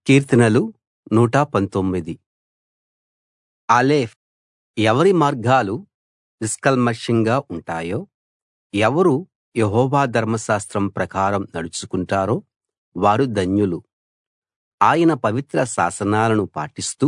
కీర్తనలు 119. ఆలెఫ్. ఎవరి మార్గాలు నిష్కల్మషంగా ఉంటాయో, ఎవరు యెహోవా ధర్మశాస్త్రం ప్రకారం నడుచుకుంటారో వారు ధన్యులు. ఆయన పవిత్ర శాసనాలను పాటిస్తూ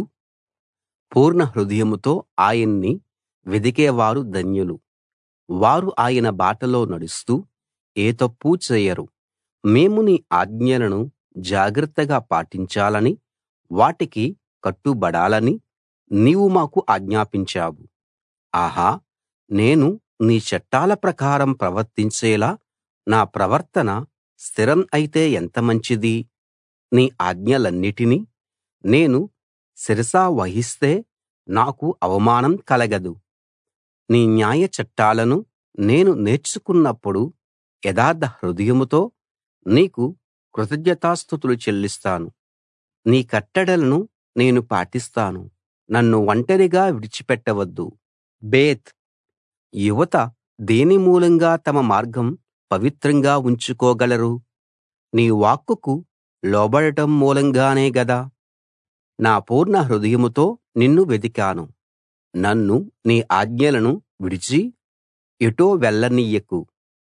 పూర్ణ హృదయంతో ఆయన్ని వెదికేవారు ధన్యులు. వారు ఆయన బాటలో నడుస్తూ ఏ తప్పూ చేయరు. మేము నీ ఆజ్ఞలను జాగ్రత్తగా పాటించాలని, వాటికి కట్టుబడాలని నీవు మాకు ఆజ్ఞాపించావు. ఆహా, నేను నీ చట్టాల ప్రకారం ప్రవర్తించేలా నా ప్రవర్తన స్థిరం అయితే ఎంత మంచిది. నీ ఆజ్ఞలన్నిటినీ నేను శిరసావహిస్తే నాకు అవమానం కలగదు. నీ న్యాయ చట్టాలను నేను నేర్చుకున్నప్పుడు యథార్థ హృదయంతో నీకు కృతజ్ఞతాస్తుతులు చెల్లిస్తాను. నీ కట్టడలను నేను పాటిస్తాను. నన్ను ఒంటరిగా విడిచిపెట్టవద్దు. బేత్. యువత దేని మూలంగా తమ మార్గం పవిత్రంగా ఉంచుకోగలరు? నీ వాక్కుకు లోబడటం మూలంగానే గదా. నా పూర్ణ హృదయంతో నిన్ను వెదికాను. నన్ను నీ ఆజ్ఞలను విడిచి ఎటో వెళ్ళనియ్యకు.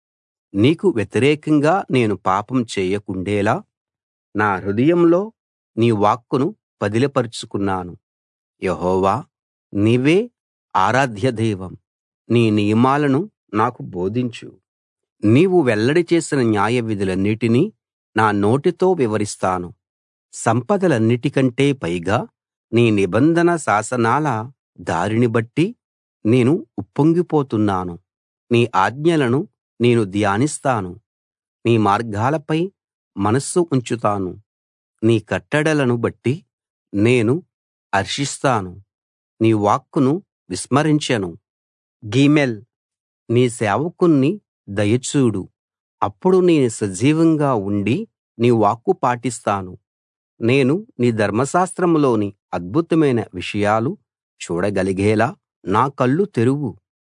నీకు వ్యతిరేకంగా నేను పాపం చేయకుండేలా నా హృదయంలో నీ వాక్కును పదిలపరుచుకున్నాను. యెహోవా, నీవే ఆరాధ్య దైవం. నీ నియమాలను నాకు బోధించు. నీవు వెల్లడి చేసిన న్యాయవిధులన్నిటినీ నా నోటితో వివరిస్తాను. సంపదలన్నిటికంటే పైగా నీ నిబంధన శాసనాల దారిని బట్టి నేను ఉప్పొంగిపోతున్నాను. నీ ఆజ్ఞలను నేను ధ్యానిస్తాను. నీ మార్గాలపై మనస్సు ఉంచుతాను. నీ కట్టడలను బట్టి నేను హర్షిస్తాను. నీ వాక్కును విస్మరించను. గీమెల్. నీ సేవకుణ్ణి దయచూడు. అప్పుడు నేను సజీవంగా ఉండి నీ వాక్కు పాటిస్తాను. నేను నీ ధర్మశాస్త్రంలోని అద్భుతమైన విషయాలు చూడగలిగేలా నా కళ్ళు తెరువు.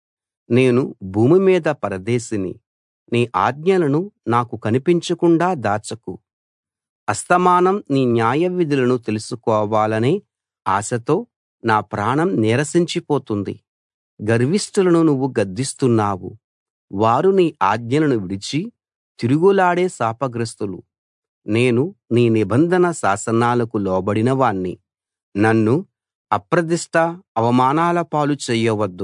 నేను భూమి మీద పరదేశిని. నీ ఆజ్ఞలను నాకు కనిపించకుండా దాచకు. అస్తమానం నీ న్యాయవిధులను తెలుసుకోవాలనే ఆశతో నా ప్రాణం నీరసించిపోతుంది. గర్విష్ఠులను నువ్వు గద్దిస్తున్నావు. వారు నీ ఆజ్ఞలను విడిచి తిరుగులాడే శాపగ్రస్తులు. నేను నీ నిబంధన శాసనాలకు లోబడిన వాణ్ణి. నన్ను అప్రదిష్ట అవమానాల పాలు చెయ్యవద్దు.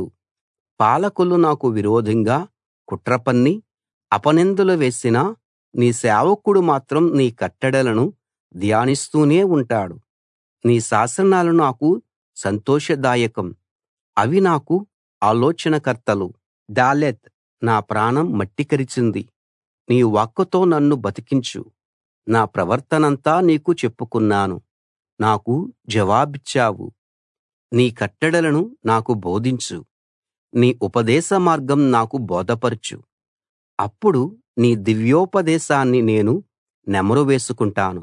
పాలకులు నాకు విరోధంగా కుట్ర పన్ని అపనిందలు వేసినా నీ సేవకుడు మాత్రం నీ కట్టడలను ధ్యానిస్తూనే ఉంటాడు. నీ శాసనాలు నాకు సంతోషదాయకం. అవి నాకు ఆలోచనకర్తలు. దాలెత్. నా ప్రాణం మట్టి కరిచింది. నీ వాక్కుతో నన్ను బతికించు. నా ప్రవర్తనంతా నీకు చెప్పుకున్నాను. నాకు జవాబిచ్చావు. నీ కట్టడలను నాకు బోధించు. నీ ఉపదేశ మార్గం నాకు బోధపరచు. అప్పుడు నీ దివ్యోపదేశాన్ని నేను నెమరు వేసుకుంటాను.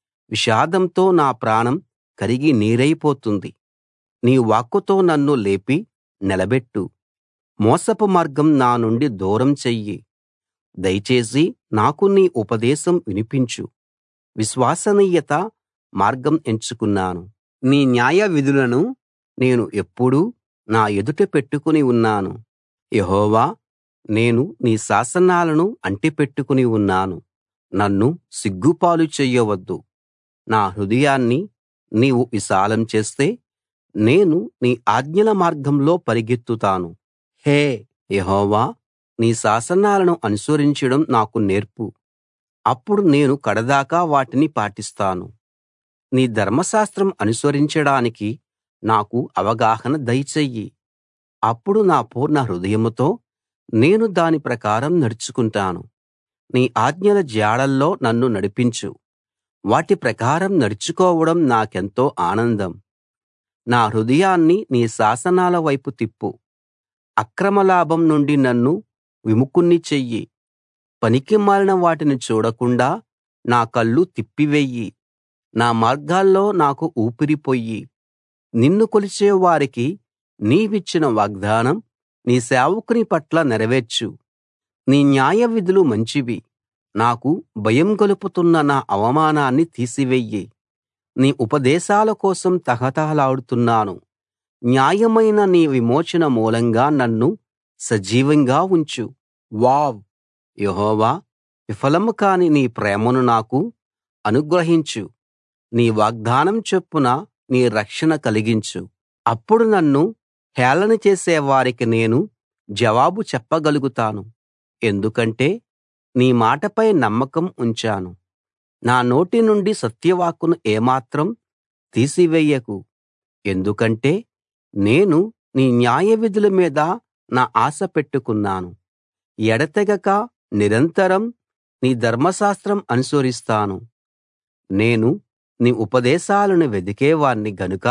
విషాదంతో నా ప్రాణం కరిగి నీరైపోతుంది. నీ వాక్కుతో నన్ను లేపి నిలబెట్టు. మోసపు మార్గం నా నుండి దూరం చెయ్యి. దయచేసి నాకు నీ ఉపదేశం వినిపించు. విశ్వసనీయత మార్గం ఎంచుకున్నాను. నీ న్యాయ విధులను నేను ఎప్పుడూ నా ఎదుట పెట్టుకుని ఉన్నాను. యెహోవా, నేను నీ శాసనాలను అంటిపెట్టుకుని ఉన్నాను. నన్ను సిగ్గుపాలు చెయ్యవద్దు. నా హృదయాన్ని నీవు విశాలం చేస్తే నేను నీ ఆజ్ఞల మార్గంలో పరిగెత్తుతాను. హే యెహోవా, నీ శాసనాలను అనుసరించడం నాకు నేర్పు. అప్పుడు నేను కడదాకా వాటిని పాటిస్తాను. నీ ధర్మశాస్త్రం అనుసరించడానికి నాకు అవగాహన దయచెయ్యి. అప్పుడు నా పూర్ణ హృదయంతో నేను దాని ప్రకారం నడుచుకుంటాను. నీ ఆజ్ఞల జాడల్లో నన్ను నడిపించు. వాటి ప్రకారం నడుచుకోవడం నాకెంతో ఆనందం. నా హృదయాన్ని నీ శాసనాల వైపు తిప్పు. అక్రమ లాభం నుండి నన్ను విముఖుణ్ణి చెయ్యి. పనికిమాలిన వాటిని చూడకుండా నా కళ్ళు తిప్పివెయ్యి. నా మార్గాల్లో నాకు ఊపిరి పొయ్యి. నిన్ను కొలిచే వారికి నీవిచ్చిన వాగ్దానం నీ సేవకుని పట్ల నెరవేర్చు. నీ న్యాయవిధులు మంచివి. నాకు భయం గొలుపుతున్న నా అవమానాన్ని తీసివెయ్యి. నీ ఉపదేశాల కోసం తహతహలాడుతున్నాను. న్యాయమైన నీ విమోచన మూలంగా నన్ను సజీవంగా ఉంచు. వావ్ యెహోవా, విఫలం కాని నీ ప్రేమను నాకు అనుగ్రహించు. నీ వాగ్దానం చొప్పున నీ రక్షణ కలిగించు. అప్పుడు నన్ను హేళన చేసే వారికి నేను జవాబు చెప్పగలుగుతాను. ఎందుకంటే నీ మాటపై నమ్మకం ఉంచాను. నా నోటి నుండి సత్యవాక్కును ఏమాత్రం తీసివేయకు. ఎందుకంటే నేను నీ న్యాయవిధుల మీద నా ఆశ పెట్టుకున్నాను. ఎడతెగక నిరంతరం నీ ధర్మశాస్త్రం అనుసరిస్తాను. నేను నీ ఉపదేశాలను వెదికేవాణ్ణి గనుక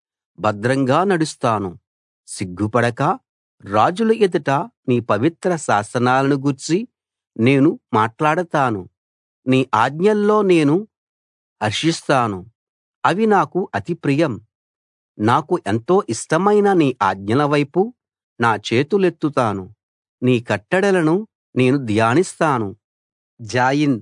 భద్రంగా నడుస్తాను. సిగ్గుపడక రాజుల ఎదుట నీ పవిత్ర శాసనాలను గూర్చి నేను మాట్లాడతాను. నీ ఆజ్ఞల్లో నేను హర్షిస్తాను. అవి నాకు అతి ప్రియం. నాకు ఎంతో ఇష్టమైన నీ ఆజ్ఞల వైపు నా చేతులెత్తుతాను. నీ కట్టడలను నేను ధ్యానిస్తాను. జాయిన్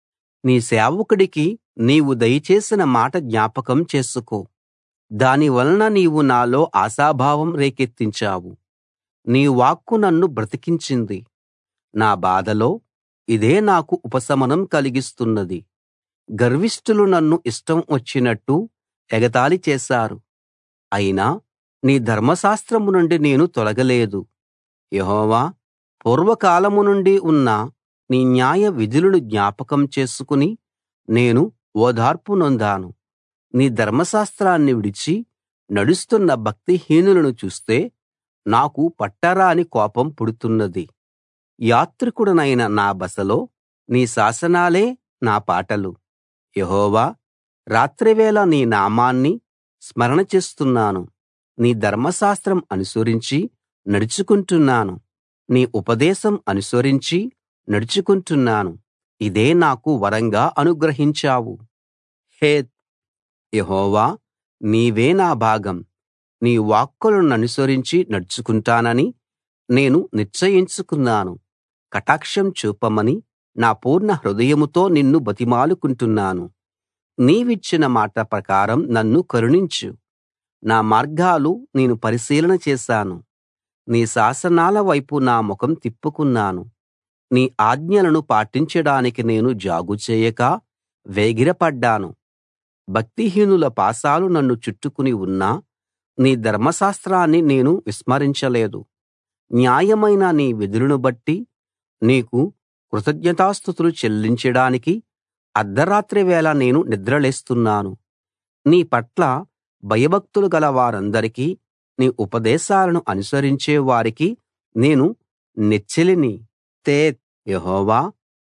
నీ సేవకుడికి నీవు దయచేసిన మాట జ్ఞాపకం చేసుకో. దాని వలన నీవు నాలో ఆశాభావం రేకెత్తించావు. నీ వాక్కు నన్ను బ్రతికించింది. నా బాధలో ఇదే నాకు ఉపశమనం కలిగిస్తున్నది. గర్విష్ఠులు నన్ను ఇష్టం వచ్చినట్టు ఎగతాళి చేశారు. అయినా నీ ధర్మశాస్త్రం నుండి నేను తొలగలేదు. యెహోవా, పూర్వకాలం నుండి ఉన్న నీ న్యాయ విధులను జ్ఞాపకం చేసుకుని నేను ఓదార్పు నొందాను. నీ ధర్మశాస్త్రాన్ని విడిచి నడుస్తున్న భక్తిహీనులను చూస్తే నాకు పట్టరాని కోపం పుడుతున్నది. యాత్రికుడనైన నా బసలో నీ శాసనాలే నా పాటలు. యెహోవా, రాత్రివేళ నీ నామాన్ని స్మరణ చేస్తున్నాను. నీ ధర్మశాస్త్రం అనుసరించి నడుచుకుంటున్నాను. నీ ఉపదేశం అనుసరించి నడుచుకుంటున్నాను. ఇదే నాకు వరంగా అనుగ్రహించావు. హేత్ యెహోవా, నీవే నా భాగం. నీ వాక్కులననుసరించి నడుచుకుంటానని నేను నిశ్చయించుకున్నాను. కటాక్షం చూపమని నా పూర్ణ హృదయంతో నిన్ను బతిమాలుకుంటున్నాను. నీవిచ్చిన మాట ప్రకారం నన్ను కరుణించు. నా మార్గాలు నేను పరిశీలన చేశాను. నీ శాసనాల వైపు నా ముఖం తిప్పుకున్నాను. నీ ఆజ్ఞలను పాటించడానికి నేను జాగు చేయక వేగిరపడ్డాను. భక్తిహీనుల పాశాలు నన్ను చుట్టుకుని ఉన్నా నీ ధర్మశాస్త్రాన్ని నేను విస్మరించలేదు. న్యాయమైన నీ విధులను బట్టి నీకు కృతజ్ఞతాస్తుతులు చెల్లించడానికి అర్థరాత్రి వేళ నేను నిద్రలేస్తున్నాను. నీ పట్ల భయభక్తులు గల వారందరికీ, నీ ఉపదేశాలను అనుసరించే వారికి నేను నెచ్చెలిని. తేత్ యెహోవా,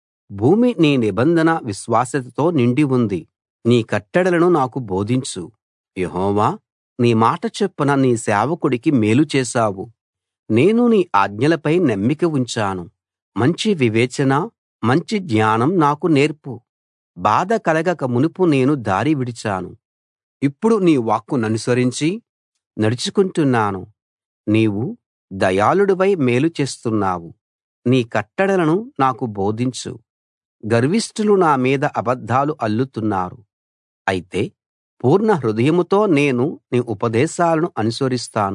భూమి నీ నిబంధన విశ్వాస్యతతో నిండి ఉంది. నీ కట్టడలను నాకు బోధించు. యెహోవా, నీ మాట చొప్పున నీ సేవకుడికి మేలు చేశావు. నేను నీ ఆజ్ఞలపై నమ్మిక ఉంచాను. మంచి వివేచన, మంచి జ్ఞానం నాకు నేర్పు. బాధ కలగక మునుపు నేను దారి విడిచాను. ఇప్పుడు నీ వాక్కుననుసరించి నడుచుకుంటున్నాను. నీవు దయాళుడివై మేలు చేస్తున్నావు. నీ కట్టడలను నాకు బోధించు. గర్విష్ఠులు నా మీద అబద్ధాలు అల్లుతున్నారు. అయితే పూర్ణ హృదయంతో నేను నీ ఉపదేశాలను అనుసరిస్తాను.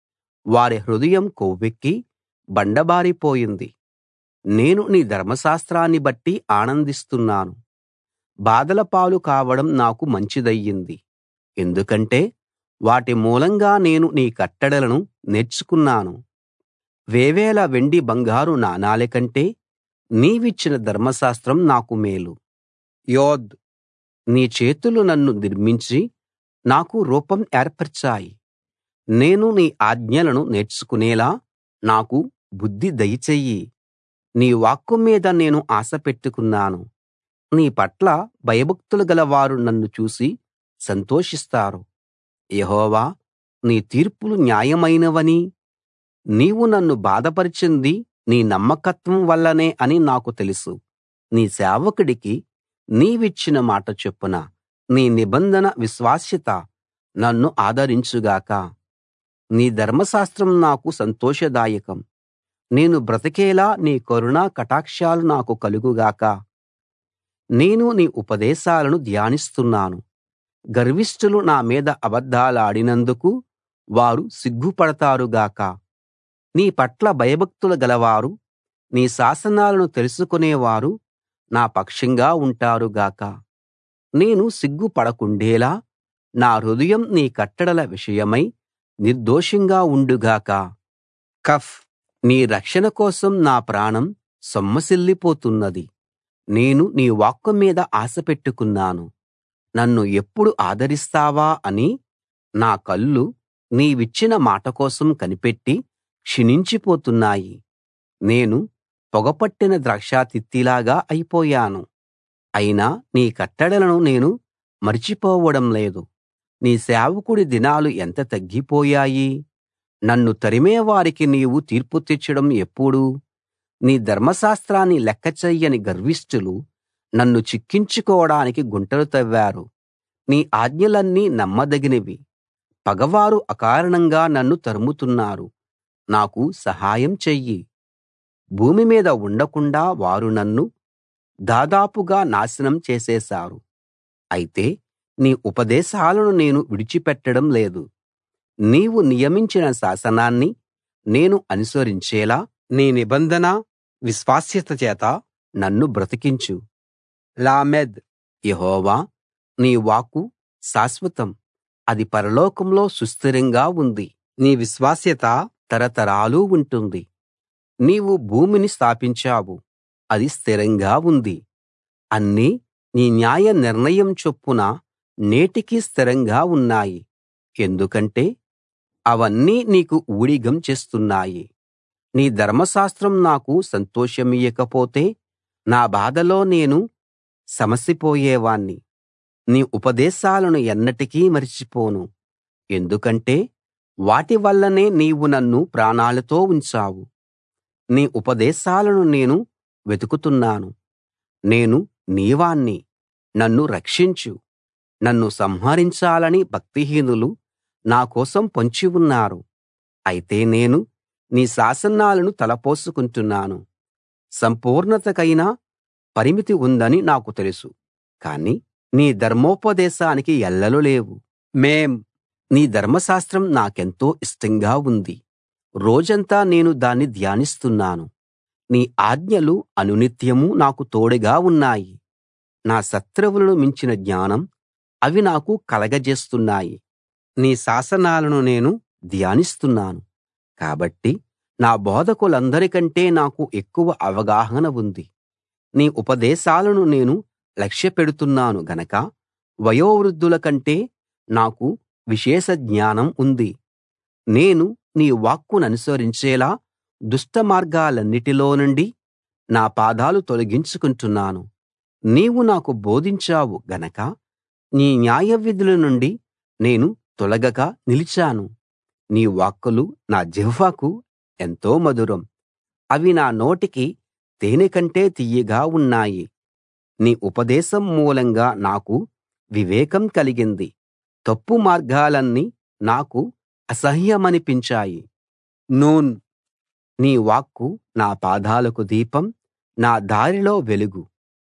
వారి హృదయం కొవ్వెక్కి బండబారిపోయింది. నేను నీ ధర్మశాస్త్రాన్ని బట్టి ఆనందిస్తున్నాను. బాధల పాలు కావడం నాకు మంచిదయ్యింది. ఎందుకంటే వాటి మూలంగా నేను నీ కట్టడలను నేర్చుకున్నాను. వేవేల వెండి బంగారు నాణాల కంటే నీవిచ్చిన ధర్మశాస్త్రం నాకు మేలు. యోద్ నీ చేతులు నన్ను నిర్మించి నాకు రూపం ఏర్పరచాయి. నేను నీ ఆజ్ఞలను నేర్చుకునేలా నాకు బుద్ధి దయచెయ్యి. నీ వాక్కు మీద నేను ఆశ పెట్టుకున్నాను. నీ పట్ల భయభక్తులు గలవారు నన్ను చూసి సంతోషిస్తారు. యెహోవా, నీ తీర్పులు న్యాయమైనవనీ, నీవు నన్ను బాధపరిచింది నీ నమ్మకత్వం వల్లనే అని నాకు తెలుసు. నీ సేవకుడికి నీవిచ్చిన మాట చొప్పున నీ నిబంధన విశ్వాస్యత నన్ను ఆదరించుగాక. నీ ధర్మశాస్త్రం నాకు సంతోషదాయకం. నేను బ్రతికేలా నీ కరుణా కటాక్షాలు నాకు కలుగుగాక. నేను నీ ఉపదేశాలను ధ్యానిస్తున్నాను. గర్విష్ఠులు నా మీద అబద్ధాలాడినందుకు వారు సిగ్గుపడతారు గాక. నీ పట్ల భయభక్తులు గలవారు, నీ శాసనాలను తెలుసుకునేవారు నా పక్షంగా ఉంటారు గాక. నేను సిగ్గుపడకుండేలా నా హృదయం నీ కట్టడల విషయమై నిర్దోషంగా ఉండు గాక. కఫ్ నీ రక్షణ కోసం నా ప్రాణం సొమ్మసిల్లిపోతున్నది. నేను నీ వాక్కు మీద ఆశ పెట్టుకున్నాను. నన్ను ఎప్పుడు ఆదరిస్తావా అని నా కళ్ళు నీవిచ్చిన మాట కోసం కనిపెట్టి క్షీణించిపోతున్నాయి. నేను పొగపట్టిన ద్రాక్షతిత్తిలాగా అయిపోయాను. అయినా నీ కట్టడలను నేను మరిచిపోవడం లేదు. నీ సేవకుడి దినాలు ఎంత తగ్గిపోయాయి. నన్ను తరిమేవారికి నీవు తీర్పు తీర్చడం ఎప్పుడు? నీ ధర్మశాస్త్రాన్ని లెక్క చెయ్యని గర్విష్ఠులు నన్ను చిక్కించుకోవడానికి గుంటలు తవ్వారు. నీ ఆజ్ఞలన్నీ నమ్మదగినవి. పగవారు అకారణంగా నన్ను తరుముతున్నారు. నాకు సహాయం చెయ్యి. భూమి మీద ఉండకుండా వారు నన్ను దాదాపుగా నాశనం చేసేశారు. అయితే నీ ఉపదేశాలను నేను విడిచిపెట్టడం లేదు. నీవు నియమించిన శాసనాన్ని నేను అనుసరించేలా నీ నిబంధన విశ్వాస్యత చేత నన్ను బ్రతికించు. లామెద్ యెహోవా, నీ వాక్కు శాశ్వతం, అది పరలోకంలో సుస్థిరంగా ఉంది. నీ విశ్వాస్యత తరతరాలు ఉంటుంది. నీవు భూమిని స్థాపించావు, అది స్థిరంగా ఉంది. అన్నీ నీ న్యాయ నిర్ణయం చొప్పున నేటికీ స్థిరంగా ఉన్నాయి. ఎందుకంటే అవన్నీ నీకు ఊడిగం చేస్తున్నాయి. నీ ధర్మశాస్త్రం నాకు సంతోషమియ్యకపోతే నా బాధలో నేను సమసిపోయేవాణ్ణి. నీ ఉపదేశాలను ఎన్నటికీ మరిచిపోను. ఎందుకంటే వాటి వల్లనే నీవు నన్ను ప్రాణాలతో ఉంచావు. నీ ఉపదేశాలను నేను వెతుకుతున్నాను. నేను నీవాణ్ణి, నన్ను రక్షించు. నన్ను సంహరించాలని భక్తిహీనులు నా కోసం పొంచి ఉన్నారు. అయితే నేను నీ శాసనాలను తలపోసుకుంటున్నాను. సంపూర్ణతకైనా పరిమితి ఉందని నాకు తెలుసు, కానీ నీ ధర్మోపదేశానికి ఎల్లలు లేవు. నీ ధర్మశాస్త్రం నాకెంతో ఇష్టంగా ఉంది. రోజంతా నేను దాన్ని ధ్యానిస్తున్నాను. నీ ఆజ్ఞలు అనునిత్యమూ నాకు తోడుగా ఉన్నాయి. నా శత్రువులను మించిన జ్ఞానం అవి నాకు కలగజేస్తున్నాయి. నీ శాసనాలను నేను ధ్యానిస్తున్నాను కాబట్టి నా బోధకులందరికంటే నాకు ఎక్కువ అవగాహన ఉంది. నీ ఉపదేశాలను నేను లక్ష్యపెడుతున్నాను గనక వయోవృద్ధుల కంటే నాకు విశేష జ్ఞానం ఉంది. నేను నీ వాక్కుననుసరించేలా దుష్ట మార్గాలన్నిటిలో నుండి నా పాదాలు తొలగించుకుంటున్నాను. నీవు నాకు బోధించావు గనక నీ న్యాయవిధుల నుండి నేను తొలగక నిలిచాను. నీ వాక్కులు నా జిహ్వకు ఎంతో మధురం. అవి నా నోటికి తేనె కంటే తియ్యగా ఉన్నాయి. నీ ఉపదేశం మూలంగా నాకు వివేకం కలిగింది. తప్పు మార్గాలన్నీ నాకు అసహ్యమనిపించాయి. నూన్ నీ వాక్కు నా పాదాలకు దీపం, నా దారిలో వెలుగు.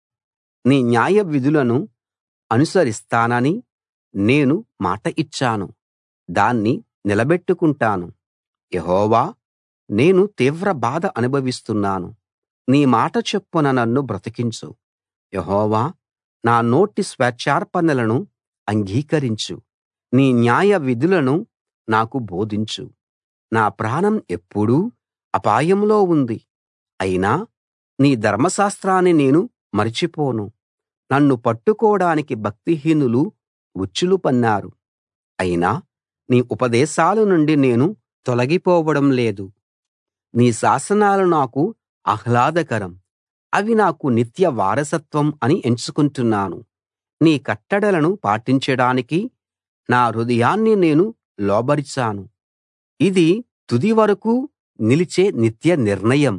నీ న్యాయ విధులను అనుసరిస్తానని నేను మాట ఇచ్చాను, దాన్ని నిలబెట్టుకుంటాను. యెహోవా, నేను తీవ్ర బాధ అనుభవిస్తున్నాను. నీ మాట చొప్పున నన్ను బ్రతికించు. యెహోవా, నా నోటి స్వేచ్ఛార్పణలను అంగీకరించు. నీ న్యాయ విధులను నాకు బోధించు. నా ప్రాణం ఎప్పుడూ అపాయంలో ఉంది, అయినా నీ ధర్మశాస్త్రాన్ని నేను మరచిపోను. నన్ను పట్టుకోడానికి భక్తిహీనులు ఉచ్చులు పన్నారు, అయినా నీ ఉపదేశాల నుండి నేను తొలగిపోవడం లేదు. నీ శాసనాలు నాకు ఆహ్లాదకరం, అవి నాకు నిత్య వారసత్వం అని ఎంచుకుంటున్నాను. నీ కట్టడలను పాటించడానికి నా హృదయాన్ని నేను లోబరిచాను. ఇది తుది వరకు నిలిచే నిత్య నిర్ణయం.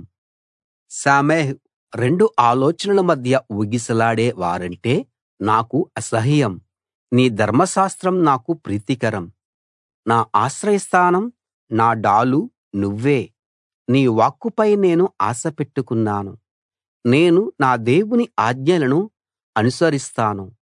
సామెహ్ రెండు ఆలోచనల మధ్య ఊగిసలాడే వారంటే నాకు అసహ్యం. నీ ధర్మశాస్త్రం నాకు ప్రీతికరం. నా ఆశ్రయస్థానం, నా డాలు నువ్వే. నీ వాక్కుపై నేను ఆశ పెట్టుకున్నాను. నేను నా దేవుని ఆజ్ఞలను అనుసరిస్తాను.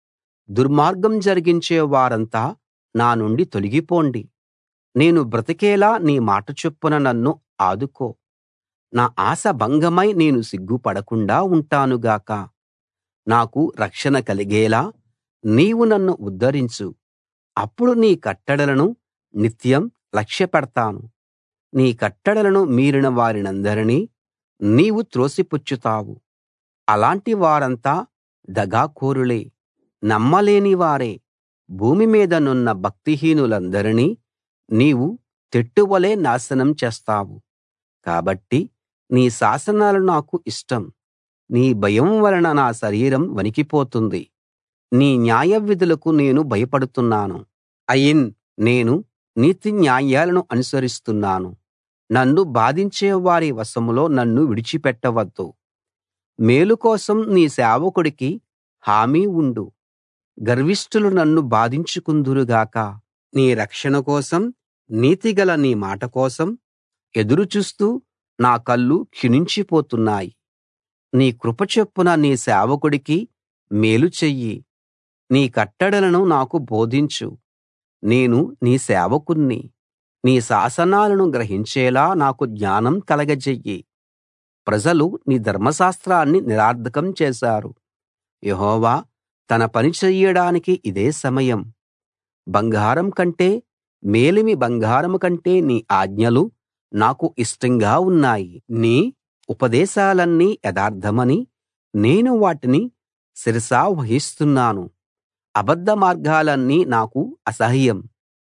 దుర్మార్గం జరిగించే వారంతా నా నుండి తొలగిపోండి. నేను బ్రతికేలా నీ మాట చొప్పున నన్ను ఆదుకో. నా ఆశ భంగమై నేను సిగ్గుపడకుండా ఉంటాను గాక. నాకు రక్షణ కలిగేలా నీవు నన్ను ఉద్ధరించు. అప్పుడు నీ కట్టడలను నిత్యం లక్ష్యపెడతాను. నీ కట్టడలను మీరిన వారినందరినీ నీవు త్రోసిపుచ్చుతావు. అలాంటి వారంతా దగాకోరులే, నమ్మలేని వారే. భూమి మీద నున్న భక్తిహీనులందరినీ నీవు తెట్టువలే నాశనం చేస్తావు. కాబట్టి నీ శాసనాలు నాకు ఇష్టం. నీ భయం వలన నా శరీరం వణికిపోతుంది. నీ న్యాయవిధులకు నేను భయపడుతున్నాను. నేను నీతి న్యాయాలను అనుసరిస్తున్నాను. నన్ను బాధించే వారి వశంలో నన్ను విడిచిపెట్టవద్దు. మేలు కోసం నీ సేవకుడికి హామీ ఉండు. గర్విష్ఠులు నన్ను బాధించుకుందురు గాక. నీ రక్షణ కోసం, నీతిగల నీ మాట కోసం ఎదురు చూస్తూ నా కళ్ళు క్షీణించిపోతున్నాయి. నీ కృప చొప్పున నీ సేవకుడికి మేలు చెయ్యి. నీ కట్టడలను నాకు బోధించు. నేను నీ సేవకుణ్ణి. నీ శాసనాలను గ్రహించేలా నాకు జ్ఞానం కలగజెయ్యి. ప్రజలు నీ ధర్మశాస్త్రాన్ని నిరర్థకం చేశారు. యెహోవా తన పని చెయ్యడానికి ఇదే సమయం. బంగారం కంటే, మేలిమి బంగారం కంటే నీ ఆజ్ఞలు నాకు ఇష్టంగా ఉన్నాయి. నీ ఉపదేశాలన్నీ యథార్థమని నేను వాటిని శిరసావహిస్తున్నాను. అబద్ధ మార్గాలన్నీ నాకు అసహ్యం.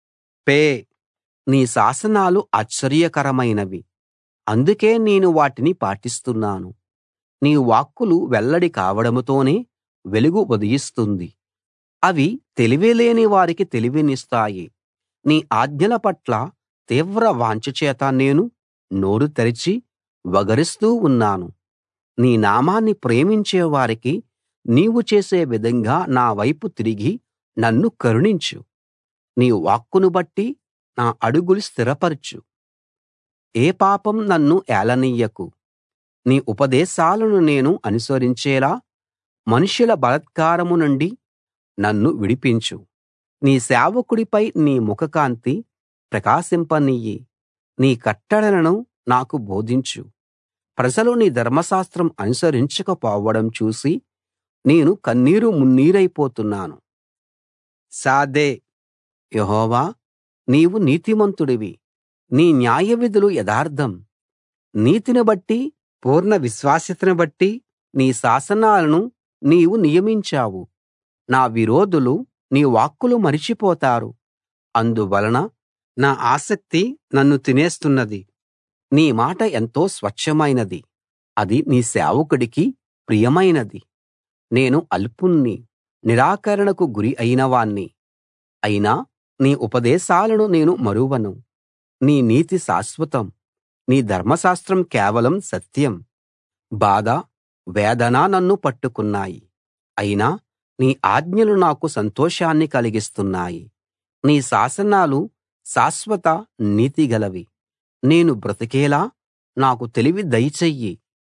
నీ శాసనాలు ఆశ్చర్యకరమైనవి, అందుకే నేను వాటిని పాటిస్తున్నాను. నీ వాక్కులు వెల్లడి కావడంతోనే వెలుగు ఉదయిస్తుంది. అవి తెలివిలేని వారికి తెలివినిస్తాయి. నీ ఆజ్ఞల పట్ల తీవ్ర వాంఛ చేత నేను నోరు తెరిచి వగరుస్తూ ఉన్నాను. నీ నామాన్ని ప్రేమించే వారికి నీవు చేసే విధంగా నా వైపు తిరిగి నన్ను కరుణించు. నీ వాక్కును బట్టి నా అడుగులు స్థిరపరచు. ఏ పాపం నన్ను ఏలనియ్యకు. నీ ఉపదేశాలను నేను అనుసరించేలా మనుషుల బలాత్కారం నుండి నన్ను విడిపించు. నీ సేవకుడిపై నీ ముఖకాంతి ప్రకాశింపనియ్యి. నీ కట్టడలను నాకు బోధించు. ప్రజలు నీ ధర్మశాస్త్రం అనుసరించకపోవడం చూసి నేను కన్నీరు మున్నీరైపోతున్నాను. యెహోవా, నీవు నీతిమంతుడివి. నీ న్యాయవిధులు యథార్థం. నీతిని బట్టి, పూర్ణ విశ్వాస్యతను బట్టి నీ శాసనాలను నీవు నియమించావు. నా విరోధులు నీ వాక్కులు మరిచిపోతారు. అందువలన నా ఆసక్తి నన్ను తినేస్తున్నది. నీ మాట ఎంతో స్వచ్ఛమైనది, అది నీ సేవకుడికి ప్రియమైనది. నేను అల్పుణ్ణి, నిరాకరణకు గురి అయినవాణ్ణి. అయినా నీ ఉపదేశాలను నేను మరువను. నీ నీతి శాశ్వతం. నీ ధర్మశాస్త్రం కేవలం సత్యం. బాధ, వేదన నన్ను పట్టుకున్నాయి, అయినా నీ ఆజ్ఞలు నాకు సంతోషాన్ని కలిగిస్తున్నాయి. నీ శాసనాలు శాశ్వత నీతిగలవి. నేను బ్రతికేలా నాకు తెలివి దయచెయ్యి.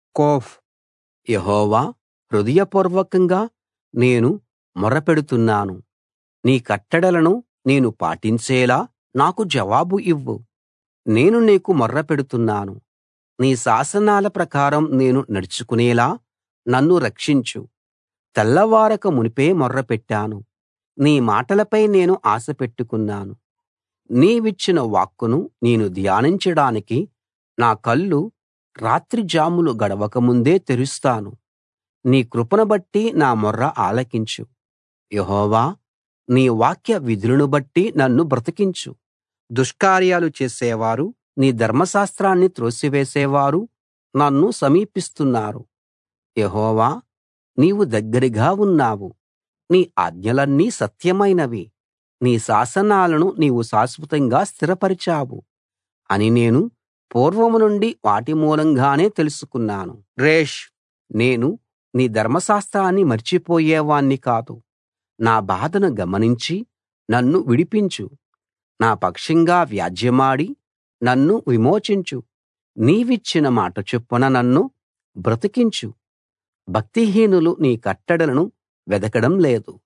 యెహోవా, హృదయపూర్వకంగా నేను మొర్రపెడుతున్నాను. నీ కట్టడలను నేను పాటించేలా నాకు జవాబు ఇవ్వు. నేను నీకు మొర్రపెడుతున్నాను. నీ శాసనాల ప్రకారం నేను నడుచుకునేలా నన్ను రక్షించు. తెల్లవారక మునుపే మొర్రపెట్టాను. నీ మాటలపై నేను ఆశ పెట్టుకున్నాను. నీవిచ్చిన వాక్కును నేను ధ్యానించడానికి నా కళ్ళు రాత్రి జాములు గడవక ముందే తెరుస్తాను. నీ కృపను బట్టి నా మొర్ర ఆలకించు. యెహోవా, నీ వాక్య విధులను బట్టి నన్ను బ్రతికించు. దుష్కార్యాలు చేసేవారు, నీ ధర్మశాస్త్రాన్ని త్రోసివేసేవారు నన్ను సమీపిస్తున్నారు. యెహోవా, నీవు దగ్గరగా ఉన్నావు. నీ ఆజ్ఞలన్నీ సత్యమైనవి. నీ శాసనాలను నీవు శాశ్వతంగా స్థిరపరిచావు అని నేను పూర్వం నుండి వాటి మూలంగానే తెలుసుకున్నాను. నేను నీ ధర్మశాస్త్రాన్ని మర్చిపోయేవాణ్ణి కాదు. నా బాధను గమనించి నన్ను విడిపించు. నా పక్షంగా వ్యాజ్యెమాడి నన్ను విమోచించు. నీవిచ్చిన మాట చొప్పున నన్ను బ్రతికించు. భక్తిహీనులు నీ కట్టడలను వెదకడం లేదు.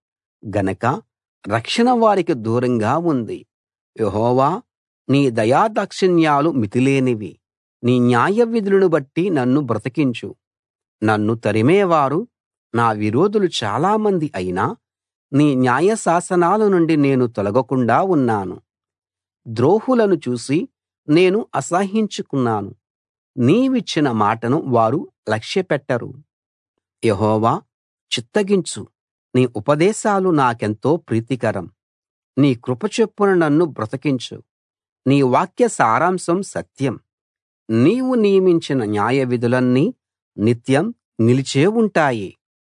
గనక రక్షణ వారికి దూరంగా ఉంది. యెహోవా, నీ దయాదాక్షిణ్యాలు మితిలేనివి. నీ న్యాయవిధులను బట్టి నన్ను బ్రతికించు. నన్ను తరిమేవారు నా విరోధులు చాలామంది అయినా నీ న్యాయశాసనాల నుండి నేను తొలగకుండా ఉన్నాను. ద్రోహులను చూసి నేను అసహ్యించుకున్నాను. నీవిచ్చిన మాటను వారు లక్ష్యపెట్టరు. యెహోవా, చిత్తగించు. నీ ఉపదేశాలు నాకెంతో ప్రీతికరం. నీ కృప చొప్పున నన్ను బ్రతికించు. నీ వాక్య సారాంశం సత్యం. నీవు నియమించిన న్యాయవిధులన్నీ నిత్యం నిలిచే ఉంటాయి.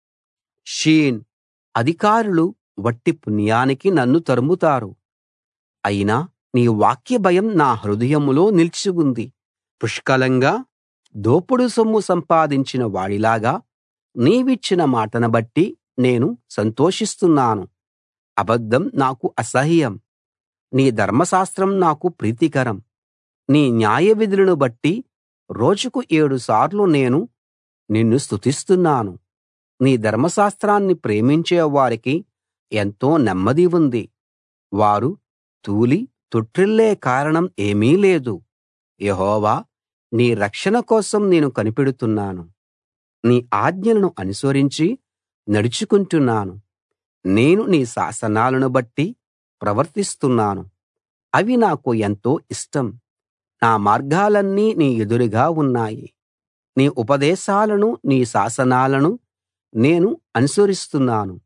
షీన్ అధికారులు వట్టి పుణ్యానికి నన్ను తరుముతారు. అయినా నీ వాక్య భయం నా హృదయంలో నిలిచి ఉంది. పుష్కలంగా దోపుడు సొమ్ము సంపాదించిన వాడిలాగా నీవిచ్చిన మాటను బట్టి నేను సంతోషిస్తున్నాను. అబద్ధం నాకు అసహ్యం. నీ ధర్మశాస్త్రం నాకు ప్రీతికరం. నీ న్యాయవిధులను బట్టి రోజుకు 7 సార్లు నేను నిన్ను స్తుతిస్తున్నాను. నీ ధర్మశాస్త్రాన్ని ప్రేమించే వారికి ఎంతో నెమ్మది ఉంది. వారు తూలి తొట్రిల్లే కారణం ఏమీ లేదు. యెహోవా, నీ రక్షణ కోసం నేను కనిపెడుతున్నాను. నీ ఆజ్ఞలను అనుసరించి నడుచుకుంటున్నాను. నేను నీ శాసనాలను బట్టి ప్రవర్తిస్తున్నాను. అవి నాకు ఎంతో ఇష్టం. నా మార్గాలన్నీ నీ ఎదురుగా ఉన్నాయి. నీ ఉపదేశాలను నీ శాసనాలను నేను అనుసరిస్తున్నాను.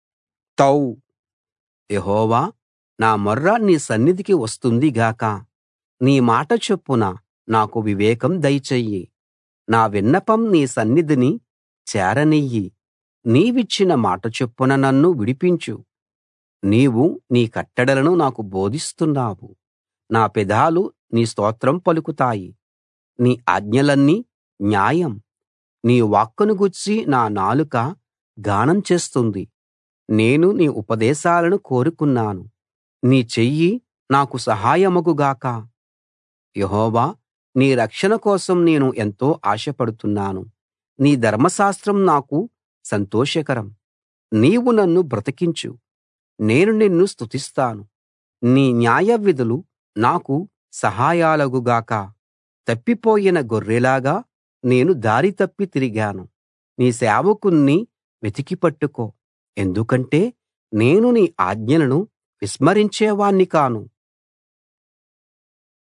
తౌ యెహోవా, నా మొర్ర నీ సన్నిధికి వస్తుంది గాక. నీ మాట చొప్పున నాకు వివేకం దయచెయ్యి. నా విన్నపం నీ సన్నిధిని చేరనియ్యి. నీవిచ్చిన మాట చొప్పున నన్ను విడిపించు. నీవు నీ కట్టడలను నాకు బోధిస్తున్నావు. నా పెదాలు నీ స్తోత్రం పలుకుతాయి. నీ ఆజ్ఞలన్నీ న్యాయం. నీ వాక్కును గూర్చి నా నాలుక గానం చేస్తుంది. నేను నీ ఉపదేశాలను కోరుకున్నాను. నీ చెయ్యి నాకు సహాయమగు గాక. యెహోవా, నీ రక్షణ కోసం నేను ఎంతో ఆశపడుతున్నాను. నీ ధర్మశాస్త్రం నాకు సంతోషకరం. నీవు నన్ను బ్రతికించు. నేను నిన్ను స్తుతిస్తాను. నీ న్యాయవిధులు నాకు సహాయాలగు గాక. తప్పిపోయిన గొర్రెలాగా నేను దారి తప్పి తిరిగాను. నీ సేవకుణ్ణి వెతికి పట్టుకో. ఎందుకంటే నేను నీ ఆజ్ఞలను విస్మరించేవాణ్ణి కాను.